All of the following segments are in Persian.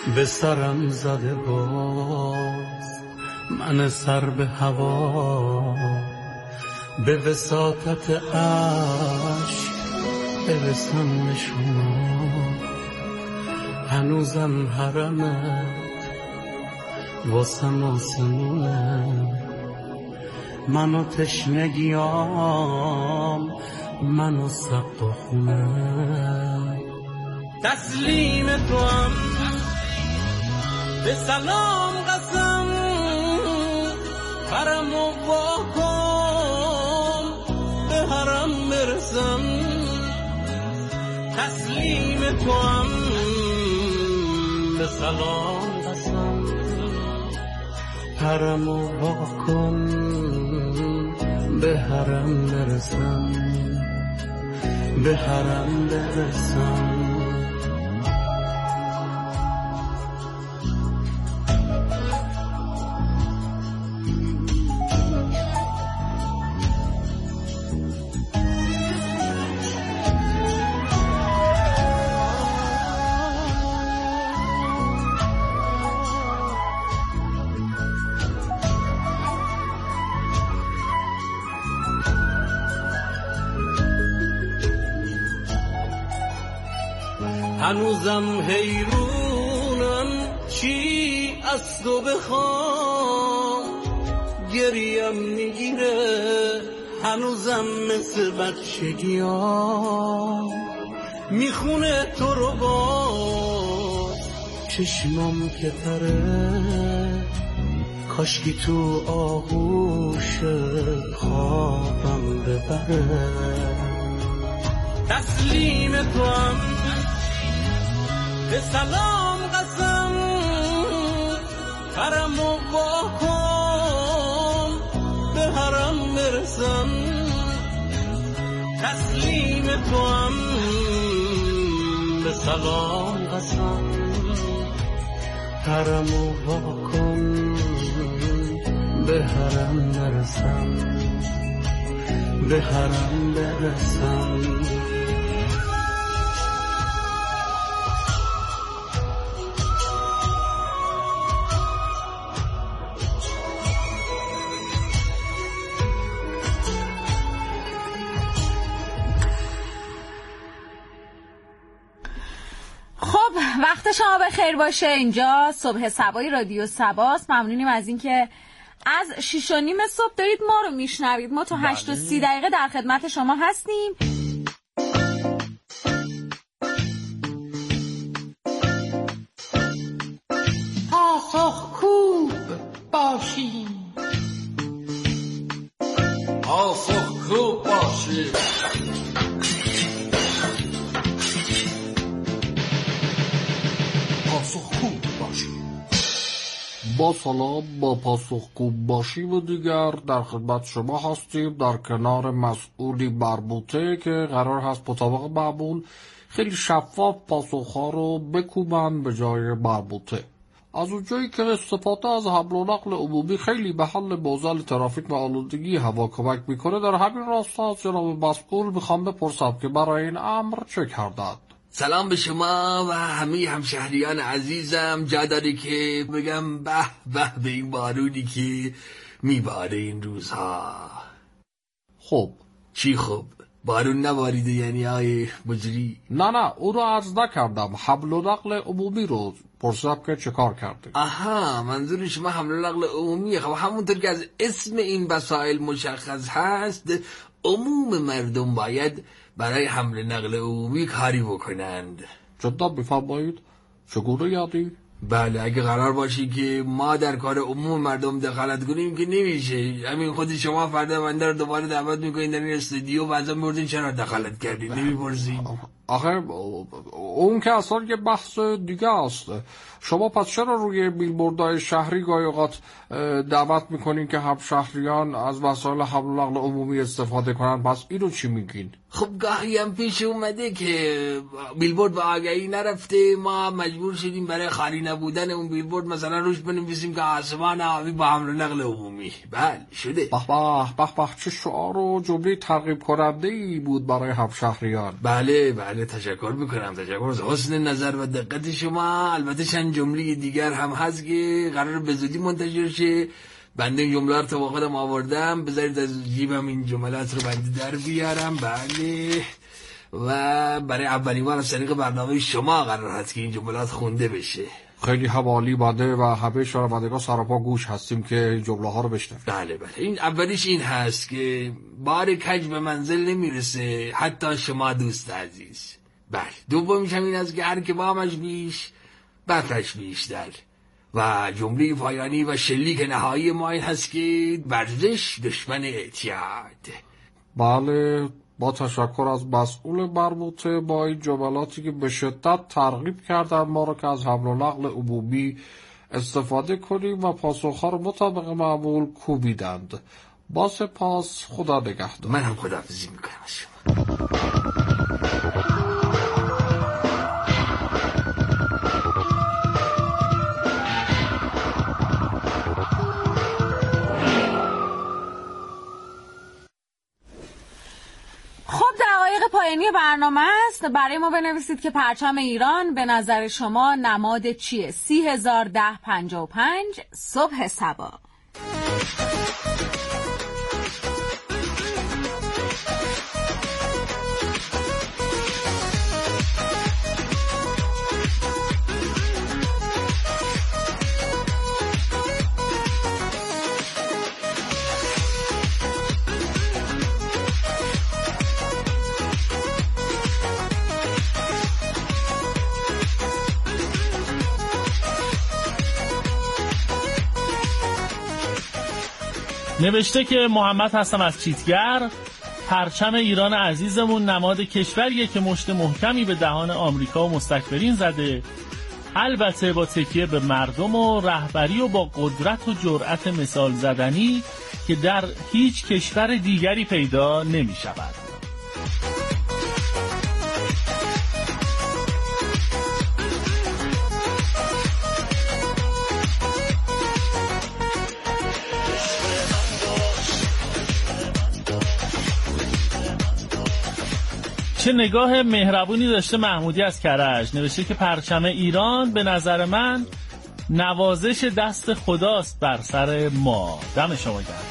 به سرم زده باز من سر به هوا، به وساطت عشق برسم به شما. هنوزم حرمت واسم آسمونه، من و تشنگیام، من و سقا خونه. تسلیم تو هم به سلام قسم، حرم و واکن به حرم برسم. تسلیم تو هم به سلام قسم، حرم و واکن به حرم برسم، به حرم برسم. هنوزم حیرونم چی از تو بخوام، گریم میگیره هنوزم مثل بچگیام. میخونه تو رو باز چشمام که تره، کاشکی تو آغوش خوابم ببره. تسلیم تو هم به سلام قسم، حرم و واکن به حرم برسم. تسلیم تو هم به سلام قسم، حرم و واکن به حرم برسم، به حرم برسم. وقت شما بخیر باشه. اینجا صبح سبای رادیو سباست. ممنونیم از اینکه از 6:30 صبح دارید ما رو میشنوید. ما تا 8:30 در خدمت شما هستیم. پاسخگو باشیم، پاسخگو باشیم. با سلام، با پاسخگو باشیم و دیگر در خدمت شما هستیم، در کنار مسئولی مربوطه که قرار هست مطابق معمول خیلی شفاف پاسخها رو بکوبن به جای مربوطه. از اونجایی که استفاده از حمل و نقل عمومی خیلی به حل معضل ترافیک و آلودگی هوا کمک میکنه، در همین راستا از جناب مسئول میخوام بپرسم که برای این امر چه کردند؟ سلام به شما و همه همشهریان عزیزم. جا داره که بگم به به به این بارونی که میباره این روزها. خب چی خب؟ بارون نباریده یعنی آیه مجری؟ نه او رو عرض نکردم، حمل و نقل عمومی رو پرسیدم که چه کار کرده. آها، منظور شما حمل و نقل عمومیه. خب همونطور که از اسم این وسایل مشخص هست، عموم مردم باید برای حمل نقل عمومی کاری بکنند. جدا بفرمایید چگونه یادی؟ بله، اگه قرار باشی که ما در کار عموم مردم دخالت کنیم که نمیشه. همین خود شما فردا بنده رو دوباره دعوت میکنین در این استودیو و ازم می‌پرسین چرا دخالت کردین، نمیپرسین؟ آخه اون که اصلا یه بحث دیگه است. شما پس چرا روی بیلبوردهای شهری گاهی اوقات دعوت میکنین که همشهریان از وسایل حمل و نقل عمومی استفاده کنن؟ پس اینو چی میگین؟ خب گاهی هم پیش اومده که بیلبورد به آگهی نرفته، ما مجبور شدیم برای خالی نبودن اون بیلبورد مثلا روش بنویسیم که آسمان آبی با حمل و نقل عمومی. بله شده. به چه شعار و جمله ترغیب کننده‌ای بود برای همشهریان. بله تشکر میکنم، تشکر از حسن نظر و دقت شما. البته چند جمله دیگر هم هست که قرار به زودی منتشر شه. بنده این جمله رو تا خودم آوردم، بذارید از جیبم این جملات رو بنده در بیارم. بله، و برای اولین بار از طریق برنامه شما قرار هست که این جملات خونده بشه. خیلی حوالی بنده و همه شنوندگان سراپا گوش هستیم که این جمله ها رو بشنویم. بله این اولیش این هست که بار کج به منزل نمیرسه حتی شما دوست عزیز. بله، دومیش هم این است که هر که بامش بیش برفش بیشتر. و جمله پایانی و شلیک نهایی ما این هست که ورزش دشمن اعتیاد. بله، با تشکر از مسئول مربوطه با این جملاتی که به شدت ترغیب کردن ما رو که از حمل و نقل عمومی استفاده کنیم و پاسخها رو مطابق معمول کوبیدند. با سپاس، خدا نگهدار. من هم خداحافظی میکنم از شما. پایانی برنامه است. برای ما بنویسید که پرچم ایران به نظر شما نماد چیه؟ 301055 صبح صبا. نوشته که محمد هستم از چیتگر. پرچم ایران عزیزمون نماد کشوریه که مشت محکمی به دهان آمریکا و مستکبرین زده، البته با تکیه به مردم و رهبری و با قدرت و جرأت مثال زدنی که در هیچ کشور دیگری پیدا نمی شود. چه نگاه مهربونی داشته محمودی از کرج. نوشته که پرچم ایران به نظر من نوازش دست خداست بر سر ما. دم شما گرم.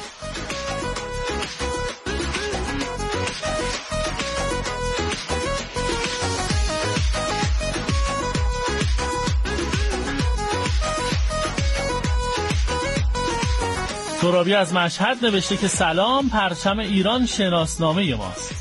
ترابی از مشهد نوشته که سلام، پرچم ایران شناسنامه ماست.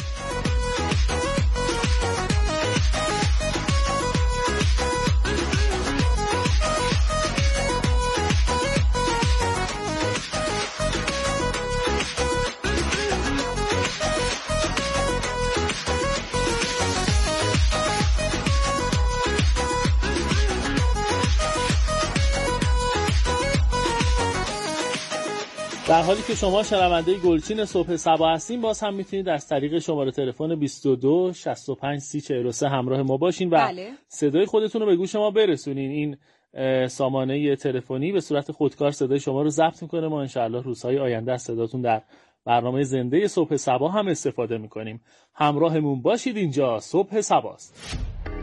در حالی که شما شنونده گلچین صبح صبا هستین، باز هم میتونید از طریق شماره تلفن 22 65 30 43 همراه ما باشین و صدای خودتون رو به گوش ما برسونین. این سامانه تلفنی به صورت خودکار صدای شما رو ضبط میکنه. ما انشاءالله روزهای آینده از صداتون در برنامه زنده صبح صبا هم استفاده میکنیم. همراهمون باشید. اینجا صبح صباست.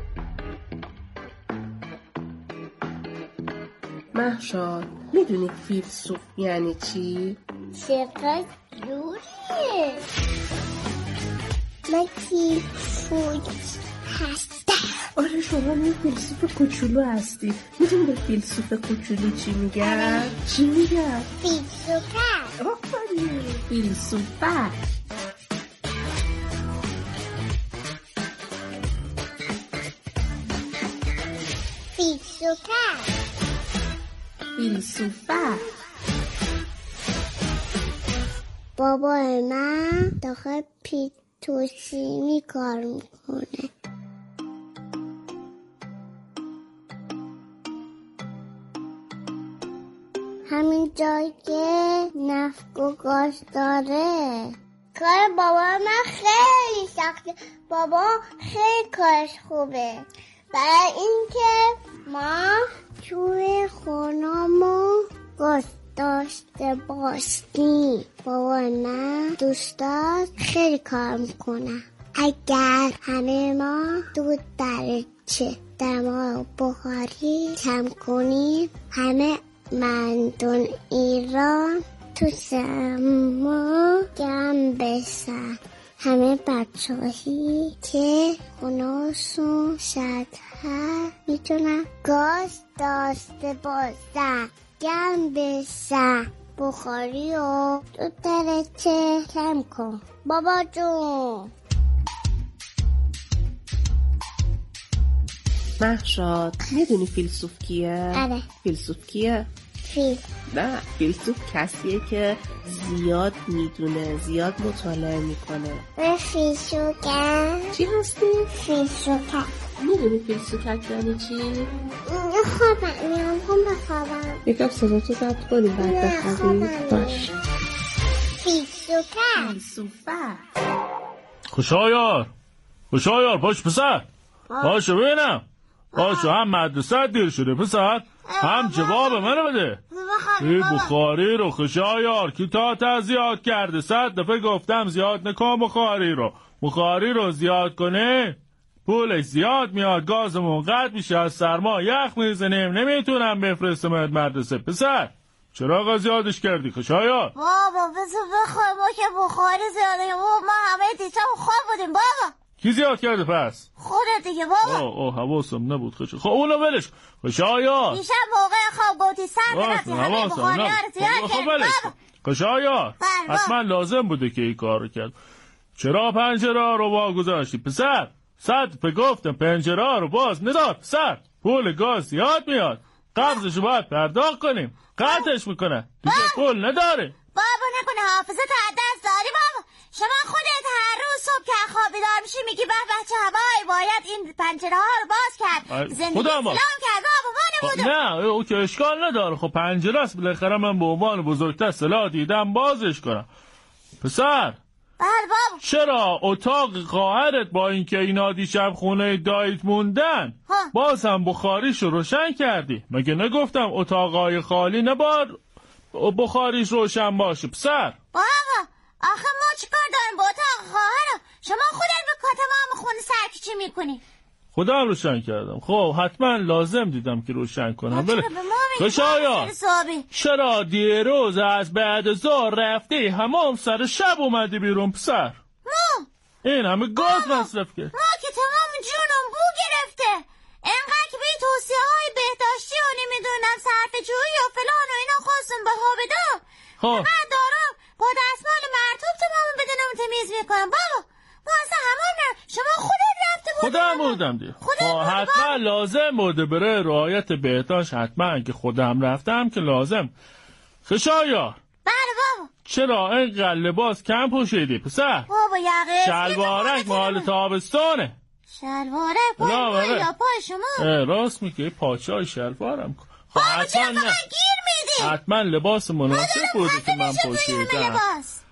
مهشاد، میدونی فیلسوف یعنی چی؟ چقدر جوریه؟ من فیلسوف هستم. آره شما می فیلسوف کوچولو هستی. میدونی به فیلسوف کوچولو چی میگن؟ چی میگن؟ فیلسوفه. آفرین، فیلسوفه. فیلسوفه. بابای من داخل پیتروشیمی کار میکنه. همین جایی که نفت و گاز داره. کار بابا من خیلی سخته. بابا خیلی کارش خوبه. برای اینکه ما توی خونمون گاز داشته باشیم. بابا من دوست داشت خیلی کار میکنه. اگر همه ما دود درجه دما بخاری کم کنیم، همه مردم ایران تو سرما گرم بشن. همه بچه‌هایی که خونه‌شون سردتر میتونن گاز داشته باشن، گرم بشن. بخاری و دو درجه کم کن بابا جون. مهشاد میدونی فیلسوف کیه؟ آره. فیلسوف کیه؟ نه، فیلسوف کسیه که زیاد میدونه، زیاد مطالعه میکنه. فیلسوفه چی هستی؟ فیلسوفه. میدونی فیلسوفه یعنی چی؟ خوابم میام بخوابم. یکم صدا تو ضبط کنیم بعد بخوابی. باش. فیلسوفه. خوشایار باش پسر. باشو ببینم. باشو، هم مدرسه دیر شده پسر، هم جواب منو بده. این بخاری رو خوشایار کی تا زیاد کرده؟ 100 دفعه گفتم زیاد نکن بخاری رو زیاد کنه پولش زیاد میاد، گازمون قطع میشه، از سرما یخ میزنیم، نمیتونم بفرستم مدرسه. پسر چرا زیادش کردی خوشایار؟ بابا بذار بخواه، ما که بخاری زیاده. ما همه دیشب خواب بودیم بابا. کی زیاد کرده پس؟ خودت دیگه بابا. حواسم نبود خب اونو ولش خوشایار. دیشب موقع خواب گفتی سر رفتی همه بخاری ها رو زیاد کرد بابا. خوشایار حتما لازم بوده که این کار رو کرد. چرا پنجره رو وا گذاشتی پسر؟ 100 دفعه گفتم پنجره رو باز ندار پسر، پول گاز زیاد میاد، قبضشو باید پرداخت کنیم، قطعش میکنه دیگه پول نداره. بابا نکنه حافظه تا دست داری بابا. شما خودت هر روز صبح که خواب بیدار میشی میگی به بچه هوای باید این پنجره ها رو باز کرد، زندگی سلام کرد بابا. ما نه او که اشکال نداره، خب پنجره است، بالاخره من به عنوان بزرگتر صلاح دیدم بازش کنم. پسر بابا چرا اتاق خواهرت با اینکه اینا دیشب خونه دایت موندن باز هم بخاریش رو روشن کردی؟ مگه نگفتم اتاقای خالی نبار بخاریش روشن باشه پسر؟ بابا آخه ما چیکار داریم با اتاق خواهرم؟ شما خودت به تمام خونه سرکیچی میکنی. خودم روشن کردم. خب حتما لازم دیدم که روشن کنم. خوشایار چرا دیروز از بعد ظهر رفتی حمام سر شب اومدی بیرون پسر؟ این همه گاز مصرف کرد. ما که تمام جونم بو گرفته، انقدر که به توصیه های بهداشتی و نمیدونم صرفه‌جویی و فلان و اینا خواستم بها بدم. من دارم با دستمال مرطوب تمام بدنم تمیز میکنم بابا. ما اصلا همون شما خودت رفته بودی؟ خودم بودم دیگه. حتما لازم بوده برای رعایت بهداشت، حتما که خودم رفتم که لازم. خوشایار بله بابا چرا اینقدر لباس کم پوشیدی پسر؟ بابا یقه شلوارک مال تابستانه. شلوارک پای یا پای شما؟ راست میگه، پاچه های شلوارم کن. بابا چرا فقط گیر میدی؟ حتما لباس مناسب بوده که من پوشیدم.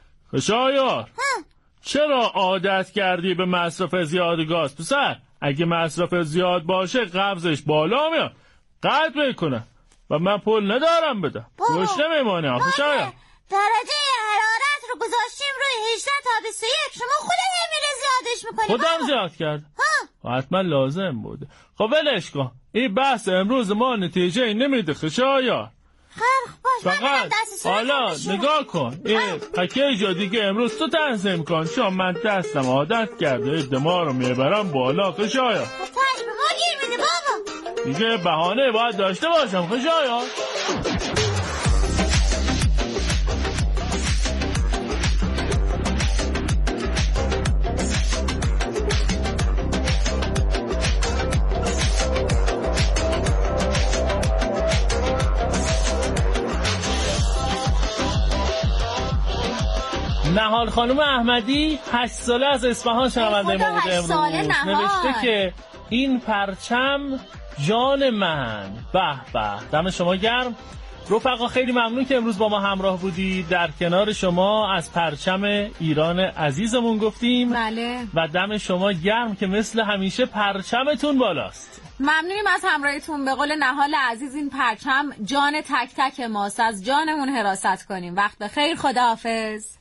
خوشایار چرا عادت کردی به مصرف زیاد گاز پسر؟ اگه مصرف زیاد باشه قبضش بالا میاد، قطع میکنه و من پول ندارم بدم. روش نمیمانه آخه شاید. درجه حرارت رو گذاشتیم روی 18 تا 21. شما خودت همیره زیادش میکنی. خودم زیاد کرد. حتما لازم بوده. خب ولش کن، این بحث امروز ما نتیجه نمیده خشایار. فقط حالا نگاه کن، این پکیج دیگه امروز تو تنظیم کن، چون من دستم عادت کرده دما رو میبرم بالا خشایار. تاش به ما گیر میده بابا. دیگه بهانه باید داشته باشم خشایار. نهال خانم احمدی 8 ساله از اصفهان شنونده ما بوده امروز. نوشته که این پرچم جان من. به به، دم شما گرم. رفقا خیلی ممنون که امروز با ما همراه بودید. در کنار شما از پرچم ایران عزیزمون گفتیم. بله. و دم شما گرم که مثل همیشه پرچمتون بالاست. ممنونیم از همراهیتون. به قول نهال عزیز این پرچم جان تک تک ماست، از جانمون حراست کنیم. وقت بخیر، خداحافظ.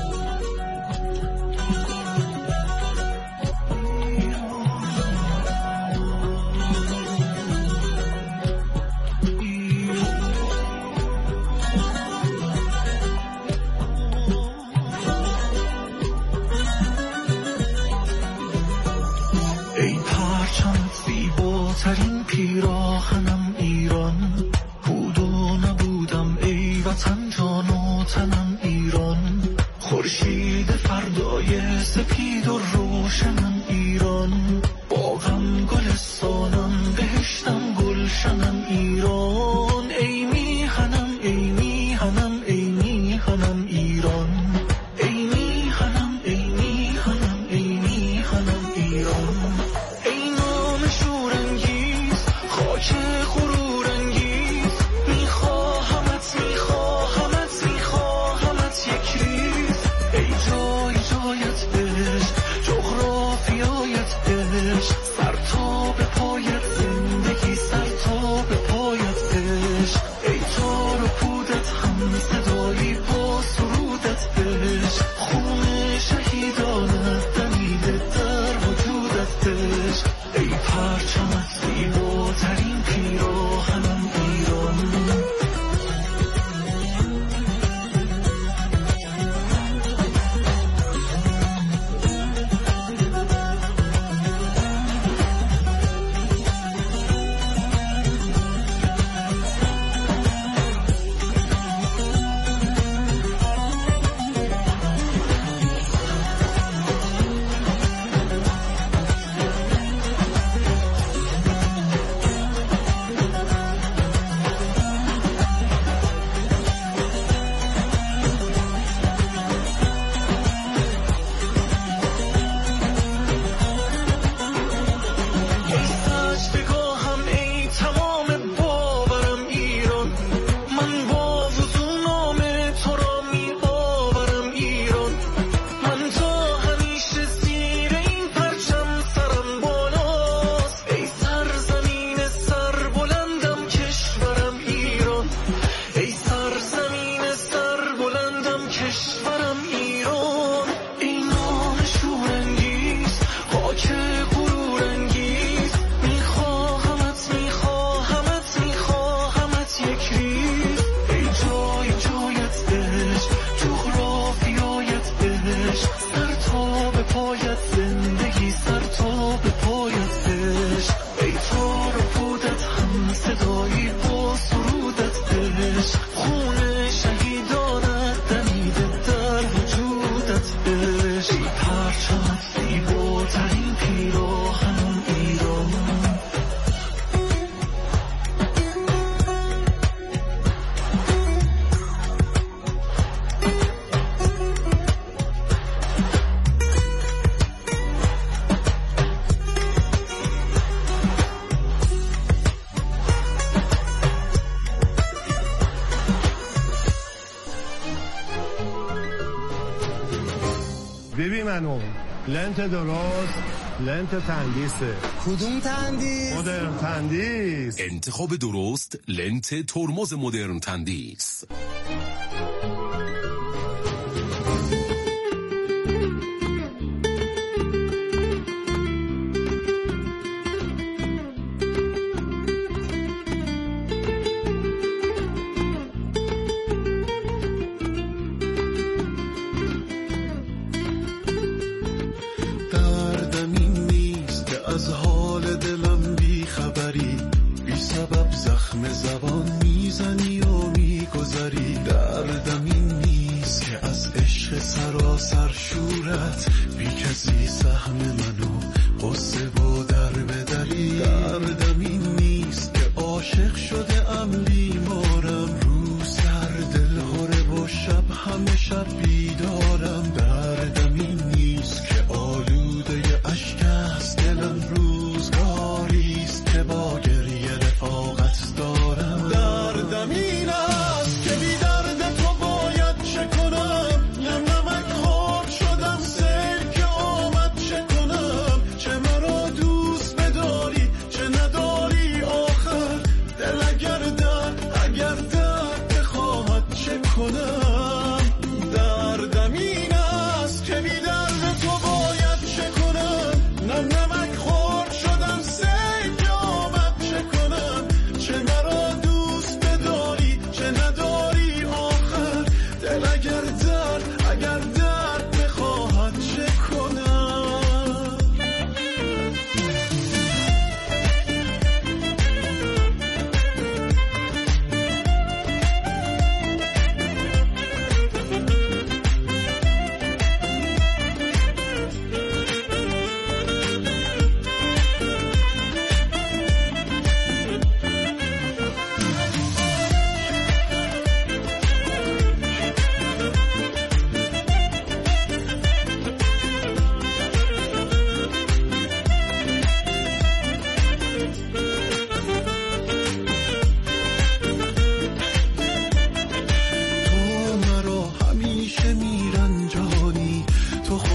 ترین پیراهنم ایران بود و نبودم، ای وطن جان و تنم ایران. خورشید فردای سپید و روشنم ایران، باغم گلستانم بهشتم گلشنم ایران. ای میهنم ای میهنم ای میهنم ایران، ای میهنم ای میهنم ای میهنم ایران. ای نام شورانگیز خاک غرورانگیز، میخواهمت میخواهمت میخواهمت یک ریز. ای جای جایت عشق، جغرافیایت عشق، سر تا به پایت زندگی، سر تا به پایت عشق. ای تار و پودت هم صدایی با سرودت عشق، خون شهیدانت دمیده در وجودت عشق. ای پرچمت زیباترین پیراهنم ایران. ببین منو لنت درست، لنت تندیسه. کدوم تندیس؟ مدرن تندیس. انتخاب درست لنت ترمز مدرن تندیس. زبان میزنی و میگذری، دردم این نیست که از عشق سراسر شورت بی کسی سهم منو قصه و در بدری. دردم این نیست که عاشق شده ام بیمارم، روز سر دل هره و شب همه شب بیدارم. دردم این نیست که آلوده اشک است دلم، روزگاریست که با گریه رفاقت دارم. دردم این است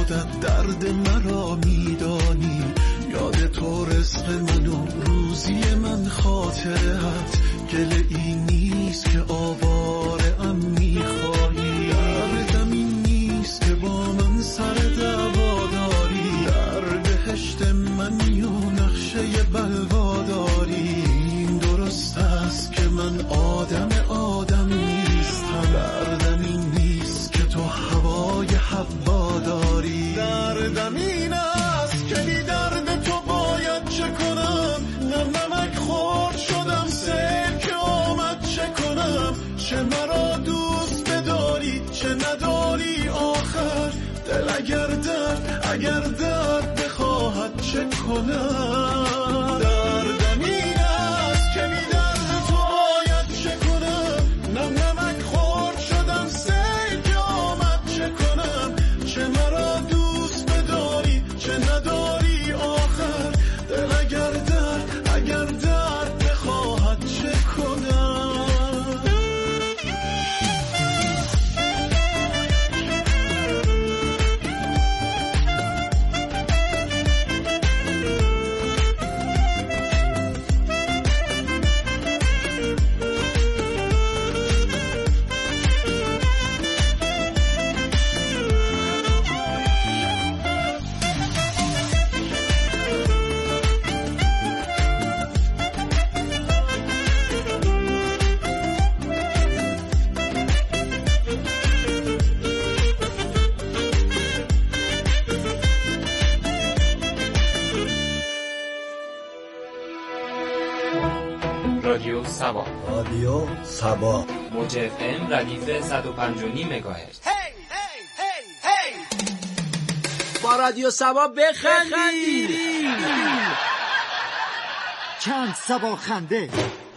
خودت درد مرا میدانی، یاد تو رزق منو روزی من خاطرت، گله ای نیست که آوارم میخواهی، دردم این نیست که با من سر دعوا داری، در بهشت منی و نقشه بلوا داری، این درست است که من آدم نیستم، دردم این نیست که تو هوای حوا داری، دردم این است که بی درد تو باید چه کنم، نمک خورد شدم سیل که آمد چه کنم، چه مرا دوست بداری چه نداری آخر، دل اگر درد بخواهد چه کنم، دردم این است که بی درد تو باید چه کنم، نمک خورد شدم سیل که آمد چه کنم، چه مرا دوست بداری چه نداری آخر، دل اگر درد بخواهد چه کنم. رادیو سبا، رادیو سبا، موج FM ردیف 105.9 مگاهرتز. با رادیو سبا بخندید. چند سبا خنده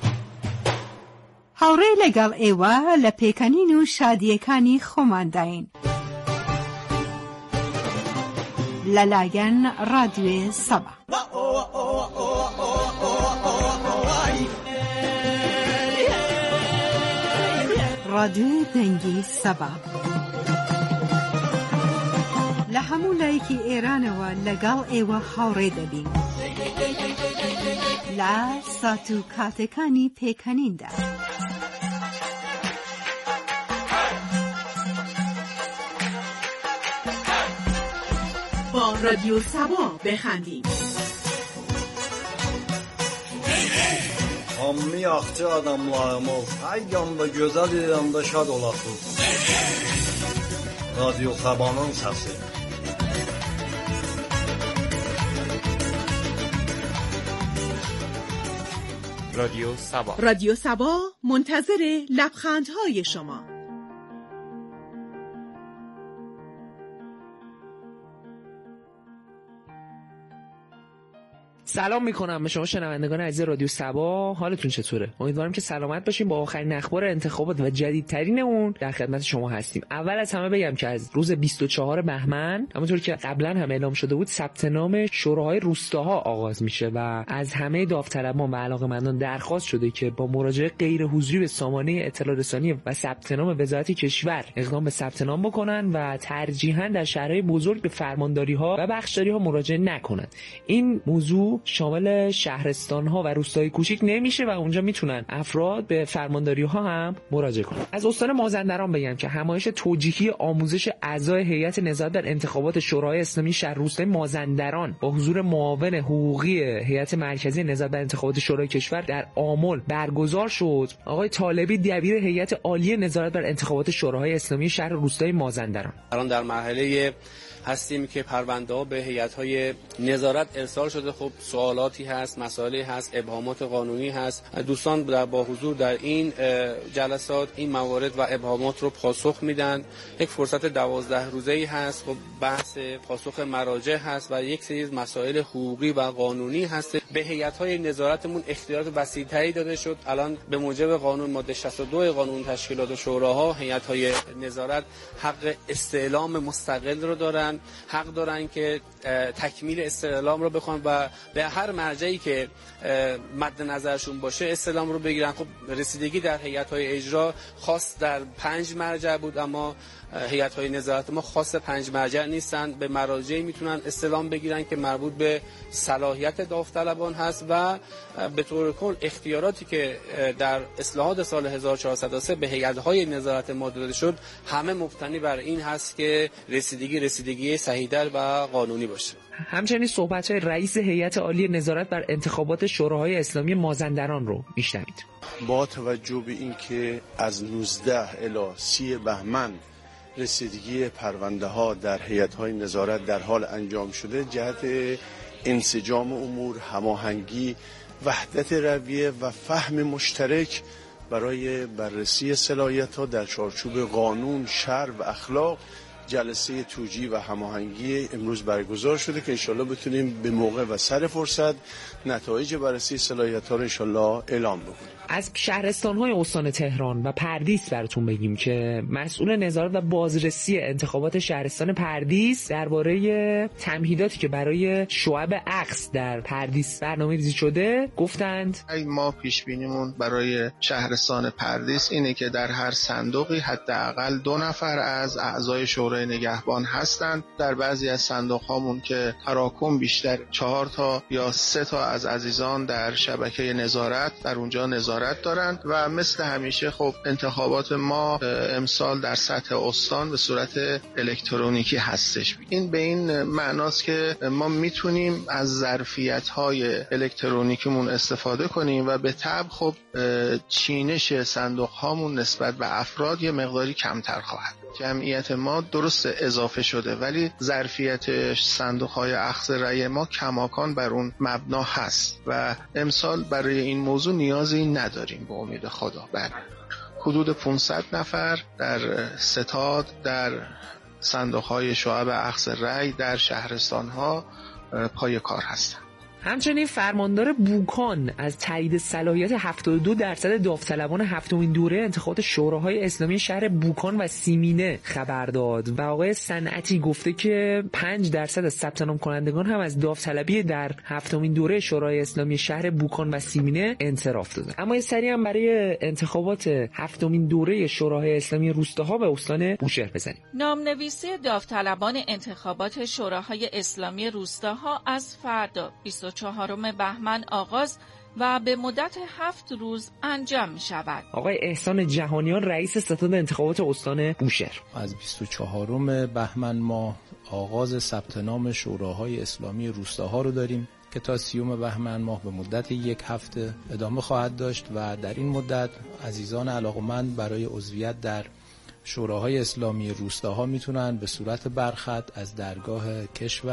هاوڕێ لەگەڵ ئێوە لە پێکەنین و شادیەکانی خۆمانداین لەلایەن ڕادیۆی سەبا. ڕادیۆی دەنگی سەبا لە هەموو لایەکی ئێرانەوە لەگەڵ ئێوە هاوڕێ دەبین لە سات و کاتەکانی پێکەنیندا. با رادیو سبا بخندیم. Hammi yaxşı adamlarımız, hər yanda gözəl yanda şad olasınız. Radyo Sabanın səsi. رادیو سبا، رادیو سبا منتظر لبخندهای شما. سلام میکنم به شما شنوندگان عزیز رادیو سبا. حالتون چطوره؟ امیدوارم که سلامت باشین. با آخرین اخبار انتخابات و جدیدترین اون در خدمت شما هستیم. اول از همه بگم که از روز 24 بهمن همونطور که قبلا هم اعلام شده بود ثبت نام شوراهای روستاها آغاز میشه و از همه داوطلبان و علاقه‌مندان درخواست شده که با مراجعه غیر حضوری به سامانه اطلاع رسانی و ثبت نام وزارت کشور اقدام به ثبت نام بکنن و ترجیحاً در شهرهای بزرگ به فرمانداری‌ها و بخشداری‌ها مراجعه نکنند. این موضوع شامل شهرستان‌ها و روستاهای کوچیک نمیشه و اونجا میتونن افراد به فرمانداری‌ها هم مراجعه کنن. از استان مازندران بگم که همایش توجیهی آموزش اعضای هیئت نظارت بر انتخابات شورای اسلامی شهر روستای مازندران با حضور معاون حقوقی هیئت مرکزی نظارت بر انتخابات شورای کشور در آمل برگزار شد. آقای طالبی دبیر هیئت عالی نظارت بر انتخابات شورای اسلامی شهر روستای مازندران. الان در مرحله هستیم که پرونده‌ها به هیئت‌های نظارت ارسال شده. خب سوالاتی هست، مسائلی هست، ابهامات قانونی هست. دوستان با حضور در این جلسات این موارد و ابهامات رو پاسخ میدن. یک فرصت 12 روزه‌ای هست. خب بحث پاسخ مراجع هست و یک سری مسائل حقوقی و قانونی هست. به هیئت‌های نظارتمون اختیارات وسیع‌تری داده شد. الان به موجب قانون ماده 62 قانون تشکیلات شوراها هیئت‌های نظارت حق استعلام مستقل رو دارن. حق دارن که تکمیل استعلام رو بخوان و به هر مرجعی که مد نظرشون باشه استعلام رو بگیرن. خب رسیدگی در هیئت‌های اجرا خاص در 5 مرجع بود، اما هیئت‌های نظارت ما خاص 5 مرجع نیستن، به مراجعی میتونن استلام بگیرن که مربوط به صلاحیت داوطلبان هست و به طور کل اختیاراتی که در اصلاحات سال 1403 به هیئت‌های نظارت ما داده شد همه مبتنی بر این هست که رسیدگی صحیح‌تر و قانونی باشه. همچنین صحبت‌های رئیس هیئت عالی نظارت بر انتخابات شوراهای اسلامی مازندران رو میشنوید. با توجه به اینکه از 19 الی 30 بهمن رسیدگی پرونده ها در هیئت‌های نظارت در حال انجام شده، جهت انسجام امور، هماهنگی، وحدت رویه و فهم مشترک برای بررسی صلاحیت‌ها در چارچوب قانون، شرع و اخلاق جلسه توجیه و هماهنگی امروز برگزار شده که انشالله بتونیم به موقع و سر فرصت نتایج بررسی صلاحیت‌ها رو انشالله اعلام بکنیم. از شهرستان‌های استان تهران و پردیس براتون بگیم که مسئول نظارت و بازرسی انتخابات شهرستان پردیس درباره تمهیداتی که برای شعب اقص در پردیس برنامه‌ریزی شده گفتند ما پیش بینیمون برای شهرستان پردیس اینه که در هر صندوقی حداقل 2 نفر از اعضای شورای نگهبان هستند. در بعضی از صندوق‌هامون که تراکم بیشتر 4 تا یا 3 تا از عزیزان در شبکه نظارت در اونجا نظارت دارند و مثل همیشه خب انتخابات ما امسال در سطح استان به صورت الکترونیکی هستش. این به این معناست که ما میتونیم از ظرفیت‌های الکترونیکیمون استفاده کنیم و به طبع خب چینش صندوق‌هامون نسبت به افراد یه مقداری کمتر خواهد. جمعیت ما درست اضافه شده ولی ظرفیت صندوق‌های اخذ رأی ما کماکان بر اون مبنا هست و امسال برای این موضوع نیازی نداریم به امید خدا. بله حدود 500 نفر در ستاد در صندوق‌های شعب اخذ رأی در شهرستان‌ها پای کار هستند. همچنین فرماندار بوکان از تایید صلاحیت 72% داوطلبان هفتمین دوره انتخابات شوراهای اسلامی شهر بوکان و سیمینه خبر داد و آقای صنعتی گفته که 5% از ثبت نام کنندگان هم از داوطلبی در هفتمین دوره شورای اسلامی شهر بوکان و سیمینه انصراف دادن. اما یه سری هم برای انتخابات هفتمین دوره شوراهای اسلامی روستاها به استان بوشهر بزنیم. نامنویسی داوطلبان انتخابات شوراهای اسلامی روستاها از فردا 24 بهمن آغاز و به مدت 7 روز انجام می شود. آقای احسان جهانیان رئیس ستاد انتخابات استان بوشهر: از 24 بهمن ماه آغاز ثبت نام شوراهای اسلامی روستاها رو داریم که تا 30 بهمن ماه به مدت 1 هفته ادامه خواهد داشت و در این مدت عزیزان علاقمند برای عضویت در شوراهای اسلامی روستاها میتونن به صورت برخط از درگاه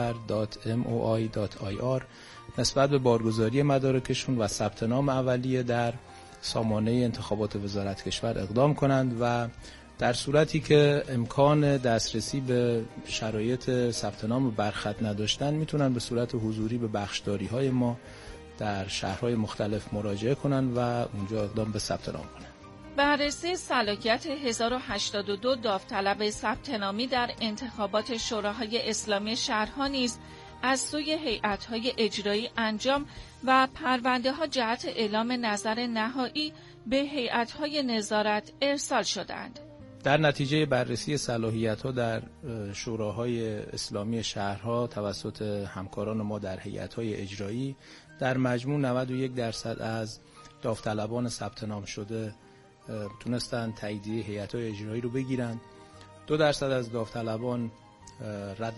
keshwar.moi.ir نسبت به بارگذاری مدارکشون و ثبت نام اولیه در سامانه انتخابات وزارت کشور اقدام کنند و در صورتی که امکان دسترسی به شرایط ثبت نام برخط نداشتن میتونن به صورت حضوری به بخشداری‌های ما در شهرهای مختلف مراجعه کنن و اونجا اقدام به ثبت نام کنن. بررسی صلاحیت 1082 داوطلب ثبت نامی در انتخابات شوراهای اسلامی شهرها نیز از سوی هیئت‌های اجرایی انجام و پرونده‌ها جهت اعلام نظر نهایی به هیئت‌های نظارت ارسال شدند. در نتیجه بررسی صلاحیت‌ها در شوراهای اسلامی شهرها توسط همکاران ما در هیئت‌های اجرایی در مجموع 91% از داوطلبان ثبت نام شده تونستن تاییدیه هیئت‌های اجرایی رو بگیرن. 2% از داوطلبان رد